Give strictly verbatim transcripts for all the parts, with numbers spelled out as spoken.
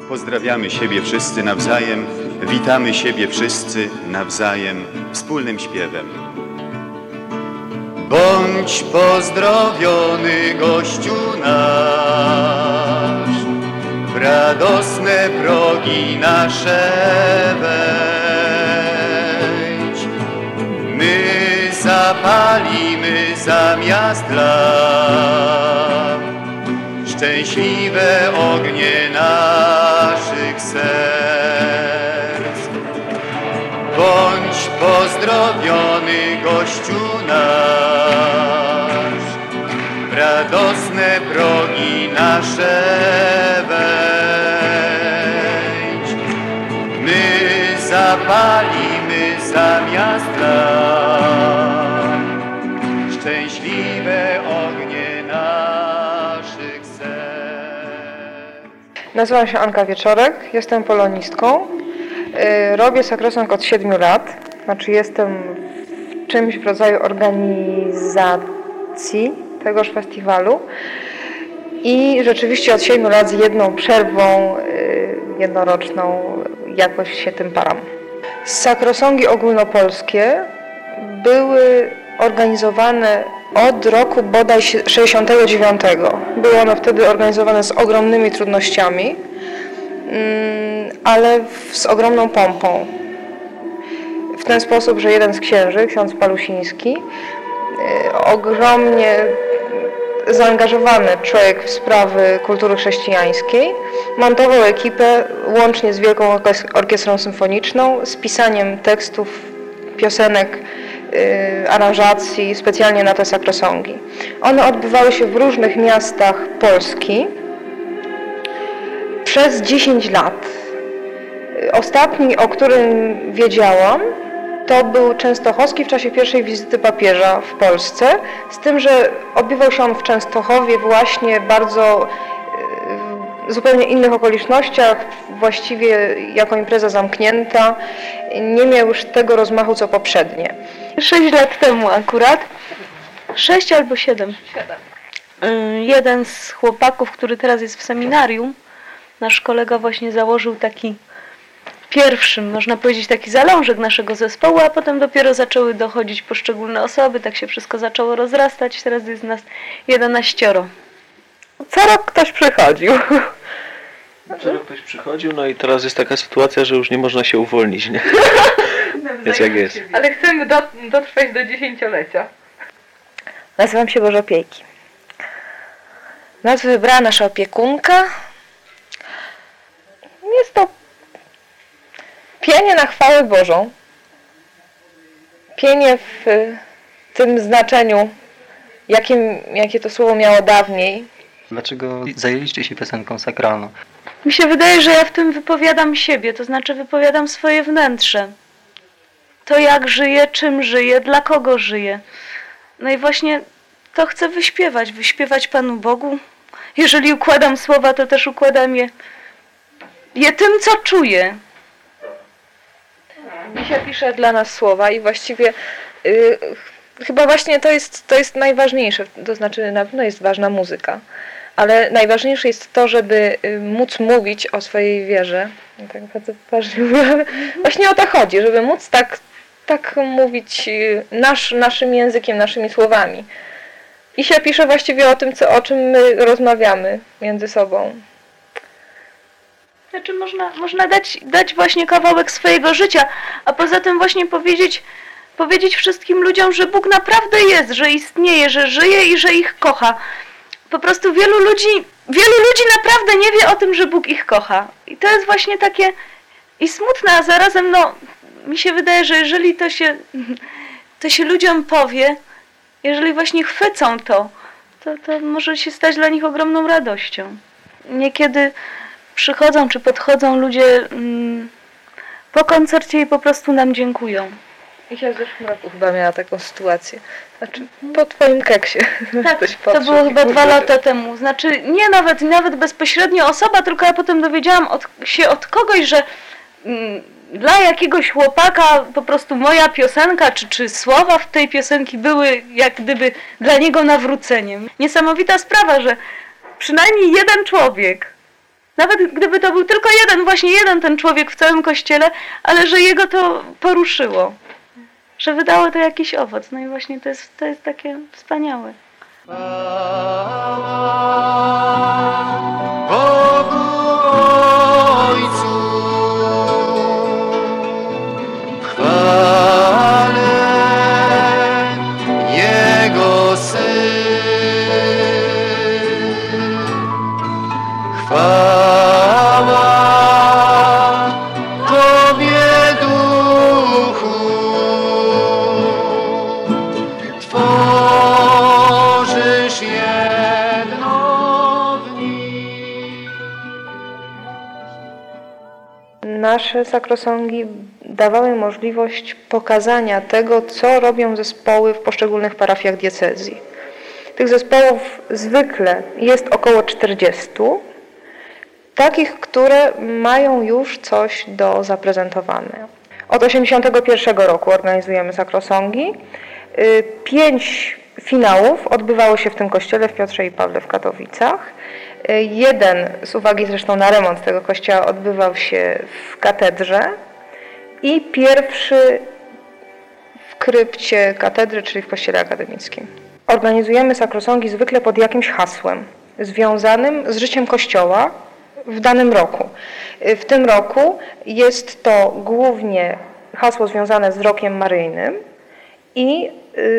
Pozdrawiamy siebie wszyscy nawzajem, witamy siebie wszyscy nawzajem wspólnym śpiewem. Bądź pozdrowiony, gościu nasz, w radosne progi nasze wejdź. My zapalimy zamiast lamp szczęśliwe ognie naszych serc. Bądź pozdrowiony, gościu nasz, w radosne progi nasze wejdź. My zapalimy zamiast lamp szczęśliwe ognie naszych serc. Nazywam się Anka Wieczorek, jestem polonistką. Robię sakrosong od siedmiu lat, znaczy jestem w czymś w rodzaju organizacji tegoż festiwalu i rzeczywiście od siedmiu lat z jedną przerwą jednoroczną jakoś się tym param. Sakrosongi ogólnopolskie były organizowane od roku bodaj sześćdziesiątego dziewiątego. Były one wtedy organizowane z ogromnymi trudnościami, ale z ogromną pompą. W ten sposób, że jeden z księży, ksiądz Palusiński, ogromnie zaangażowany człowiek w sprawy kultury chrześcijańskiej, montował ekipę łącznie z Wielką Orkiestrą Symfoniczną, z pisaniem tekstów, piosenek, aranżacji specjalnie na te sakrosongi. One odbywały się w różnych miastach Polski przez dziesięć lat. Ostatni, o którym wiedziałam, to był Częstochowski w czasie pierwszej wizyty papieża w Polsce, z tym, że odbywał się on w Częstochowie właśnie bardzo w zupełnie innych okolicznościach, właściwie jako impreza zamknięta, nie miał już tego rozmachu co poprzednie. Sześć lat temu akurat, sześć albo siedem, jeden z chłopaków, który teraz jest w seminarium, nasz kolega właśnie założył taki pierwszy, można powiedzieć, taki zalążek naszego zespołu, a potem dopiero zaczęły dochodzić poszczególne osoby, tak się wszystko zaczęło rozrastać, teraz jest nas jedenaścioro. Co rok ktoś przychodził. Co rok ktoś przychodził, no i teraz jest taka sytuacja, że już nie można się uwolnić, nie? Jest jak jest. Ale chcemy do, dotrwać do dziesięciolecia. Nazywam się Boża Piejki. Nazwę wybrała nasza opiekunka. Jest to pienie na chwałę Bożą. Pienie w tym znaczeniu, jakim, jakie to słowo miało dawniej. Dlaczego zajęliście się piosenką sakralną? Mi się wydaje, że ja w tym wypowiadam siebie, to znaczy wypowiadam swoje wnętrze. To jak żyję, czym żyję, dla kogo żyję. No i właśnie to chcę wyśpiewać, wyśpiewać Panu Bogu. Jeżeli układam słowa, to też układam je, je tym, co czuję. Misia pisze dla nas słowa i właściwie yy, chyba właśnie to jest, to jest najważniejsze, to znaczy na pewno jest ważna muzyka, ale najważniejsze jest to, żeby móc mówić o swojej wierze. Tak bardzo poważnie mówię. Właśnie o to chodzi, żeby móc tak, tak mówić nasz, naszym językiem, naszymi słowami. Isia pisze właściwie o tym, co, o czym my rozmawiamy między sobą. Znaczy można, można dać, dać właśnie kawałek swojego życia, a poza tym właśnie powiedzieć, powiedzieć wszystkim ludziom, że Bóg naprawdę jest, że istnieje, że żyje i że ich kocha. Po prostu wielu ludzi, wielu ludzi naprawdę nie wie o tym, że Bóg ich kocha. I to jest właśnie takie i smutne, a zarazem no, mi się wydaje, że jeżeli to się, to się ludziom powie, jeżeli właśnie chwycą to, to, to może się stać dla nich ogromną radością. Niekiedy przychodzą czy podchodzą ludzie mm, po koncercie i po prostu nam dziękują. Isia w zeszłym roku chyba miała taką sytuację. Znaczy po twoim keksie. Tak, to było chyba dwa lata temu. Znaczy nie nawet, nawet bezpośrednio osoba, tylko ja potem dowiedziałam od, się od kogoś, że mm, dla jakiegoś chłopaka po prostu moja piosenka, czy, czy słowa w tej piosenki były jak gdyby dla niego nawróceniem. Niesamowita sprawa, że przynajmniej jeden człowiek Nawet gdyby to był tylko jeden, właśnie jeden ten człowiek w całym kościele, ale że jego to poruszyło. Że wydało to jakiś owoc. No i właśnie to jest, to jest takie wspaniałe. Bogu Ojcu, w chwale Jego Syn, chwała Tobie Duchu, tworzysz jedno w nich. Nasze sakrosongi dawały możliwość pokazania tego, co robią zespoły w poszczególnych parafiach diecezji. Tych zespołów zwykle jest około czterdziestu, takich, które mają już coś do zaprezentowania. Od osiemdziesiątego pierwszego roku organizujemy sakrosongi. Pięć finałów odbywało się w tym kościele w Piotrze i Pawle w Katowicach. Jeden, z uwagi zresztą na remont tego kościoła, odbywał się w katedrze i pierwszy w krypcie katedry, czyli w kościele akademickim. Organizujemy sakrosongi zwykle pod jakimś hasłem związanym z życiem kościoła w danym roku. W tym roku jest to głównie hasło związane z rokiem maryjnym i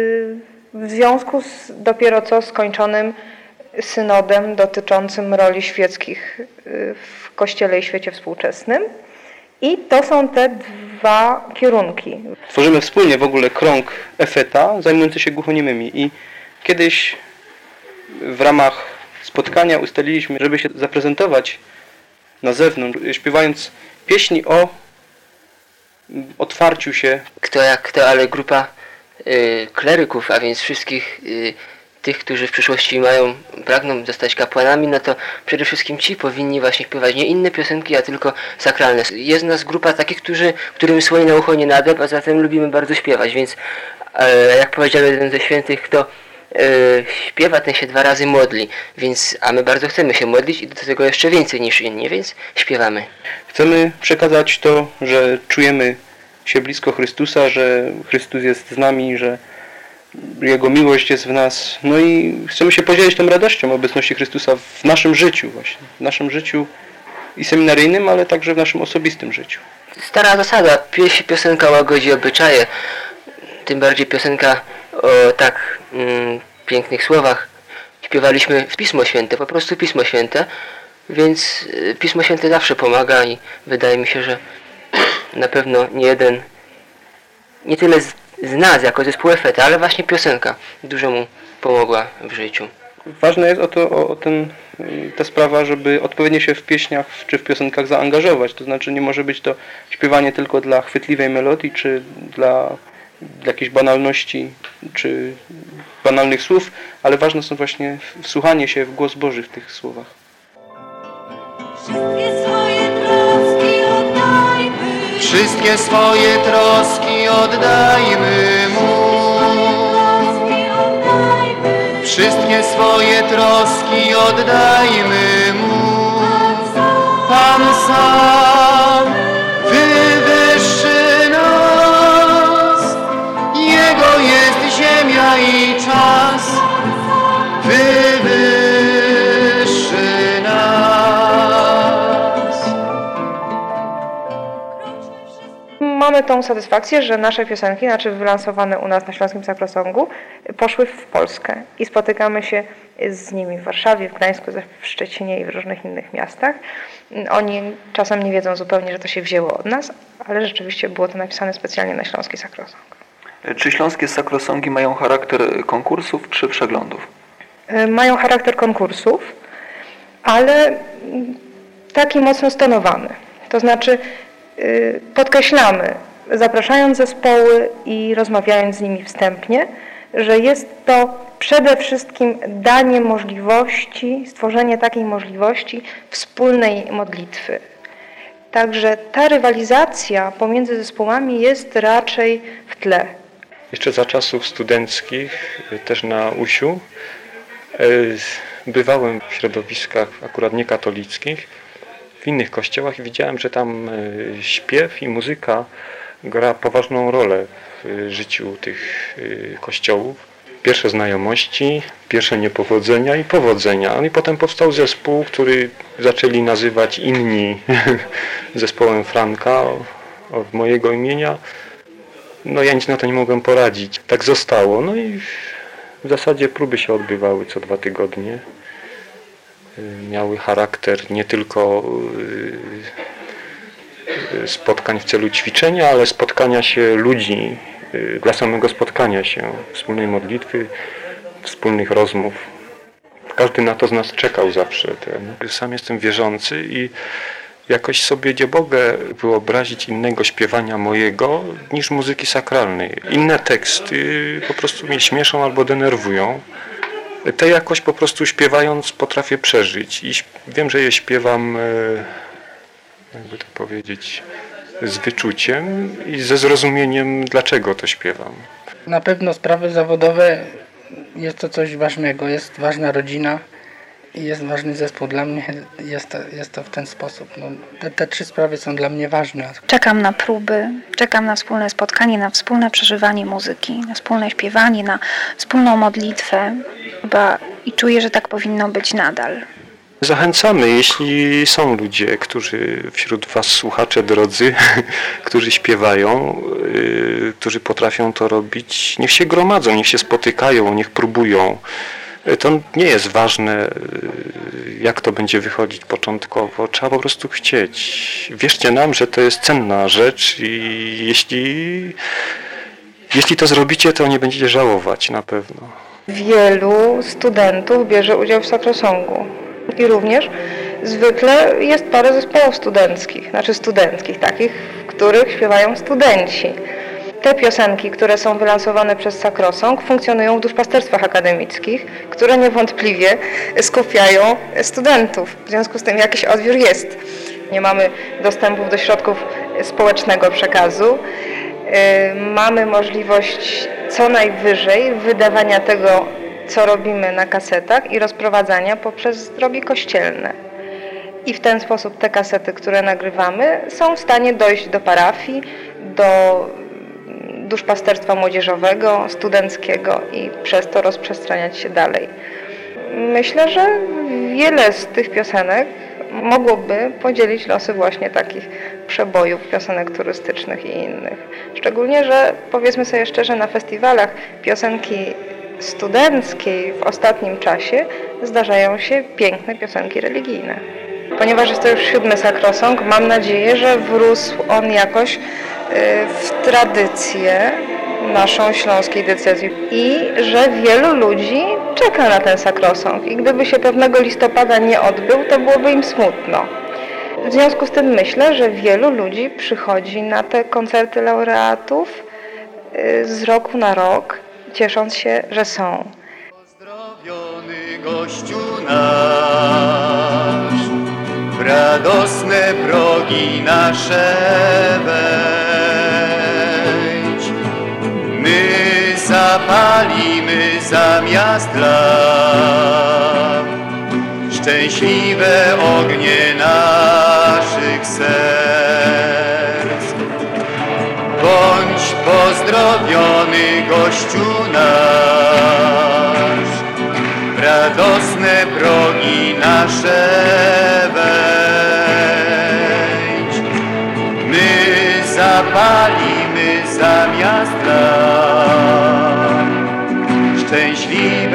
w związku z dopiero co skończonym synodem dotyczącym roli świeckich w Kościele i świecie współczesnym. I to są te dwa kierunki. Tworzymy wspólnie w ogóle krąg Efeta zajmujący się głuchoniemymi i kiedyś w ramach spotkania ustaliliśmy, żeby się zaprezentować na zewnątrz, śpiewając pieśni o otwarciu się. Kto jak kto, ale grupa y, kleryków, a więc wszystkich y, tych, którzy w przyszłości mają, pragną zostać kapłanami, no to przede wszystkim ci powinni właśnie śpiewać nie inne piosenki, a tylko sakralne. Jest nas grupa takich, którzy, którym słoń na ucho nie nadeb, a zatem lubimy bardzo śpiewać, więc e, jak powiedział jeden ze świętych, kto e, śpiewa, ten się dwa razy modli, więc, a my bardzo chcemy się modlić i do tego jeszcze więcej niż inni, więc śpiewamy. Chcemy przekazać to, że czujemy się blisko Chrystusa, że Chrystus jest z nami, że Jego miłość jest w nas. No i chcemy się podzielić tą radością obecności Chrystusa w naszym życiu właśnie. W naszym życiu i seminaryjnym, ale także w naszym osobistym życiu. Stara zasada, pieśń, piosenka łagodzi obyczaje, tym bardziej piosenka o tak mm, pięknych słowach. Śpiewaliśmy w Pismo Święte, po prostu Pismo Święte, więc y, Pismo Święte zawsze pomaga i wydaje mi się, że na pewno nie jeden, nie tyle z, z nas jako zespół Efeta, ale właśnie piosenka dużo mu pomogła w życiu. Ważne jest o to, o, o ten, ta sprawa, żeby odpowiednio się w pieśniach czy w piosenkach zaangażować. To znaczy nie może być to śpiewanie tylko dla chwytliwej melodii, czy dla, dla jakiejś banalności, czy banalnych słów, ale ważne są właśnie wsłuchanie się w głos Boży w tych słowach. Wszystkie swoje troski oddajmy Mu. Wszystkie swoje troski oddajmy Mu. Pan sam wywyższy nas. Jego jest ziemia i czas. Wywyższy nas. Mamy tą satysfakcję, że nasze piosenki, znaczy wylansowane u nas na Śląskim Sakrosongu, poszły w Polskę i spotykamy się z nimi w Warszawie, w Gdańsku, w Szczecinie i w różnych innych miastach. Oni czasem nie wiedzą zupełnie, że to się wzięło od nas, ale rzeczywiście było to napisane specjalnie na Śląski Sakrosong. Czy śląskie sakrosongi mają charakter konkursów czy przeglądów? Mają charakter konkursów, ale taki mocno stonowany. To znaczy podkreślamy, zapraszając zespoły i rozmawiając z nimi wstępnie, że jest to przede wszystkim danie możliwości, stworzenie takiej możliwości wspólnej modlitwy. Także ta rywalizacja pomiędzy zespołami jest raczej w tle. Jeszcze za czasów studenckich, też na Usiu, bywałem w środowiskach akurat niekatolickich w innych kościołach i widziałem, że tam y, śpiew i muzyka gra poważną rolę w życiu tych y, kościołów. Pierwsze znajomości, pierwsze niepowodzenia i powodzenia. No i potem powstał zespół, który zaczęli nazywać inni zespołem Franka od mojego imienia. No ja nic na to nie mogłem poradzić. Tak zostało. No i w zasadzie próby się odbywały co dwa tygodnie. Miały charakter nie tylko spotkań w celu ćwiczenia, ale spotkania się ludzi, dla samego spotkania się, wspólnej modlitwy, wspólnych rozmów. Każdy na to z nas czekał zawsze. Sam jestem wierzący i jakoś sobie nie mogę wyobrazić innego śpiewania mojego niż muzyki sakralnej. Inne teksty po prostu mnie śmieszą albo denerwują. Te jakoś po prostu śpiewając potrafię przeżyć i wiem, że je śpiewam, jakby to powiedzieć, z wyczuciem i ze zrozumieniem, dlaczego to śpiewam. Na pewno sprawy zawodowe jest to coś ważnego, jest ważna rodzina i jest ważny zespół. Dla mnie jest to, jest to w ten sposób. No, te, te trzy sprawy są dla mnie ważne. Czekam na próby, czekam na wspólne spotkanie, na wspólne przeżywanie muzyki, na wspólne śpiewanie, na wspólną modlitwę chyba i czuję, że tak powinno być nadal. Zachęcamy, jeśli są ludzie, którzy wśród Was, słuchacze drodzy, którzy śpiewają, yy, którzy potrafią to robić, niech się gromadzą, niech się spotykają, niech próbują. To nie jest ważne, jak to będzie wychodzić początkowo. Trzeba po prostu chcieć. Wierzcie nam, że to jest cenna rzecz i jeśli, jeśli to zrobicie, to nie będziecie żałować na pewno. Wielu studentów bierze udział w Sakrosongu. I również zwykle jest parę zespołów studenckich, znaczy studenckich, takich, w których śpiewają studenci. Te piosenki, które są wylansowane przez Sakrosong, funkcjonują w duszpasterstwach akademickich, które niewątpliwie skupiają studentów. W związku z tym jakiś odbiór jest. Nie mamy dostępów do środków społecznego przekazu. Mamy możliwość co najwyżej wydawania tego, co robimy na kasetach i rozprowadzania poprzez drogi kościelne. I w ten sposób te kasety, które nagrywamy, są w stanie dojść do parafii, do duszpasterstwa młodzieżowego, studenckiego i przez to rozprzestrzeniać się dalej. Myślę, że wiele z tych piosenek mogłoby podzielić losy właśnie takich przebojów, piosenek turystycznych i innych. Szczególnie, że powiedzmy sobie szczerze, na festiwalach piosenki studenckiej w ostatnim czasie zdarzają się piękne piosenki religijne. Ponieważ jest to już siódmy Sakrosong, mam nadzieję, że wrósł on jakoś w tradycję naszą śląskiej diecezji i że wielu ludzi czeka na ten Sakrosong i gdyby się pewnego listopada nie odbył, to byłoby im smutno. W związku z tym myślę, że wielu ludzi przychodzi na te koncerty laureatów z roku na rok, ciesząc się, że są. Pozdrowiony gościu nasz, w radosne progi nasze wejdź. My zapalimy zamiast lamp szczęśliwe ognie naszych serc. Bądź pozdrowiony gościu nasz, w radosne progi nasze wejdź. My zapalimy zamiast lamp szczęśliwe